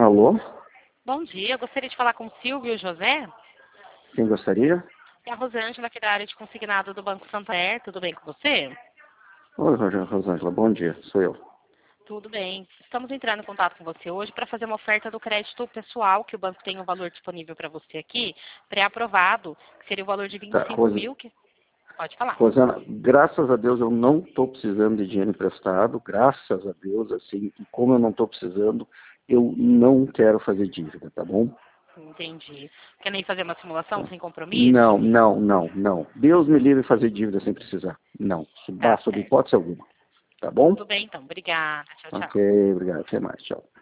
Alô? Bom dia, eu gostaria de falar com o Silvio José. Quem gostaria? É a Rosângela, aqui da área de consignado do Banco Santander. Tudo bem com você? Oi, Rosângela, bom dia, sou eu. Tudo bem. Estamos entrando em contato com você hoje para fazer uma oferta do crédito pessoal, que o banco tem um valor disponível para você aqui, pré-aprovado, que seria o valor de Tá, 25 mil. Pode falar. Rosana, graças a Deus eu não estou precisando de dinheiro emprestado, graças a Deus, assim, e como eu não estou precisando, eu não quero fazer dívida, tá bom? Entendi. Quer nem fazer uma simulação Tá. sem compromisso? Não. Deus me livre de fazer dívida sem precisar. Não, Tá sob certo. hipótese alguma, tá bom? Tudo bem, então. Obrigada. Tchau, Ok, tchau. obrigado, até mais, tchau.